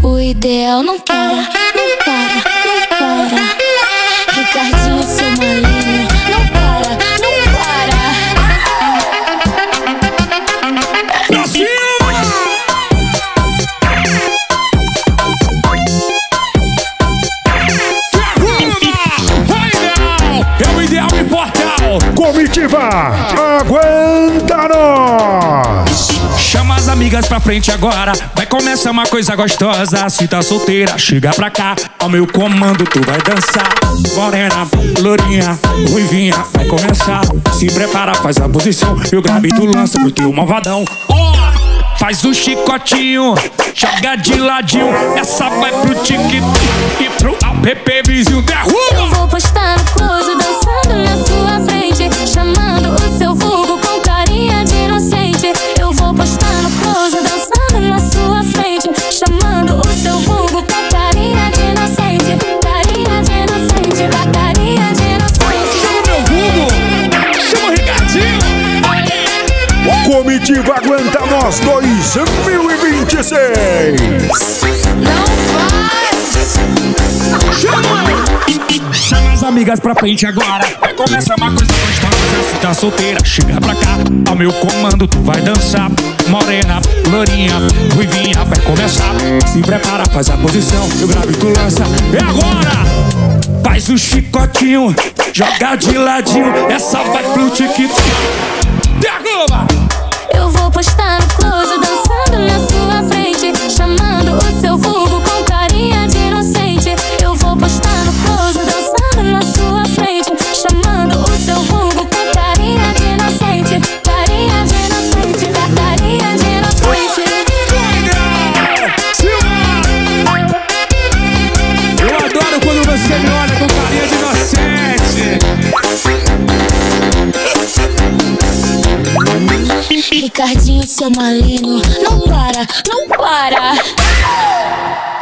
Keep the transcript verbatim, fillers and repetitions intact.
O ideal não para, não para, não para. Ricardinho, seu malinho, não para, não para. Pra cima! É o ideal e portal. Comitiva, aguenta nós! Chama as amigas pra frente agora. Vai começar uma coisa gostosa. Se tá solteira, chega pra cá. Ao meu comando tu vai dançar. Morena, lourinha, ruivinha, vai começar. Se prepara, faz a posição. Eu grave tu lança pro teu malvadão. Oh! Faz o chicotinho, joga de ladinho. Essa vai pro TikTok e pro app vizinho. Derruba! Eu vou postar no close dançando na sua frente, chamando o seu vulgo com carinha de inocente. Eu vou postar no close dançando na sua frente, chamando o seu vulgo com carinha de inocente. Carinha de inocente, carinha de inocente. Chama meu vulgo, chama o Ricardinho. Comitiva aguenta nós dois mil e vinte e seis. Não faz! Chama! Chama as amigas pra frente agora. Vai começar uma coisa gostosa. Se tá solteira, chega pra cá. Ao meu comando tu vai dançar. Morena, lourinha, ruivinha, vai começar. Se prepara, faz a posição. Eu gravo e tu lança. É agora! Faz o chicotinho, joga de ladinho. Essa vai pro TikTok. Derruba! Eu vou postar no close dançando na sua frente, chamando o seu vulgo com carinha de inocente. Eu vou postar no close dançando na sua frente, chamando o seu vulgo com carinha de inocente. Carinha de inocente, carinha de inocente. Eu adoro quando você me olha com carinha de inocente. Ricardinho, seu malinho, não para, não para.